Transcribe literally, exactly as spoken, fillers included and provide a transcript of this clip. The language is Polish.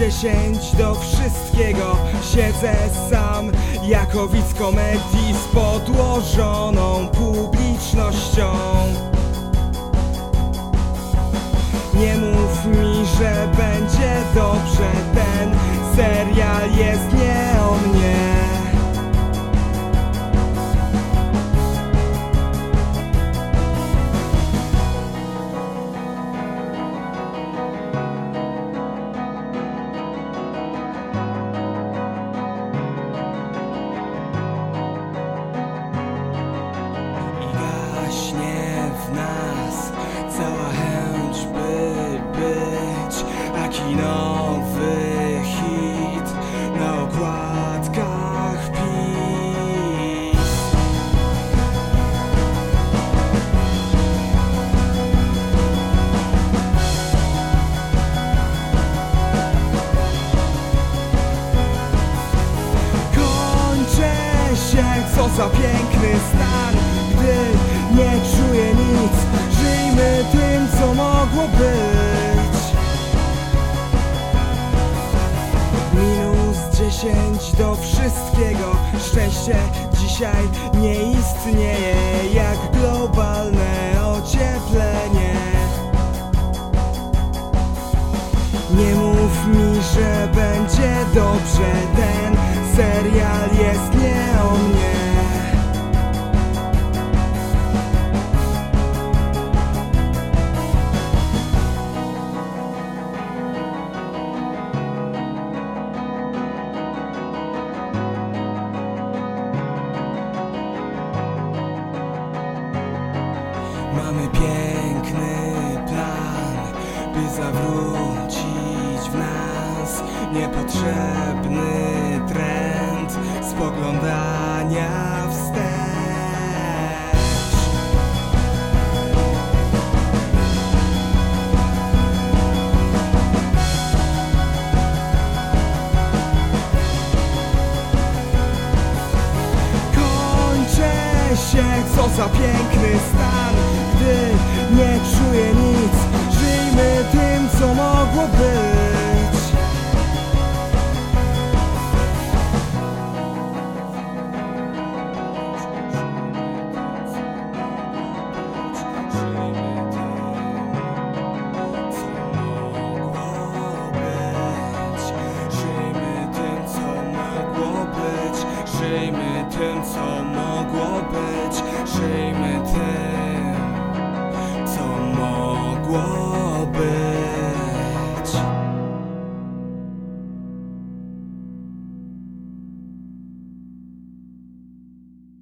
dziesięć do wszystkiego. Siedzę sam jako widz komedii z podłożoną publicznością. Nie mów mi, że będzie dobrze, ten serial jest nie o mnie. W nas cała chęć, by być taki nowy hit na okładkach PiS. Kończę się, co za piękny stan, gdy nie czuję nic. Żyjmy tym, co mogło być. Minus dziesięć do wszystkiego. Szczęście dzisiaj nie istnieje, jak globalne ocieplenie. Nie mów mi, że będzie dobrze, ten serial jest nie o mnie. Mamy piękny plan, by zawrócić w nas niepotrzebny trend spoglądania wstecz. Kończę się, co za piękny stan, gdy nie czuję nic. Żyjmy tym, co mogło być. Żyjmy tym, co mogło być. Żyjmy tym, co mogło być. Żyjmy tym.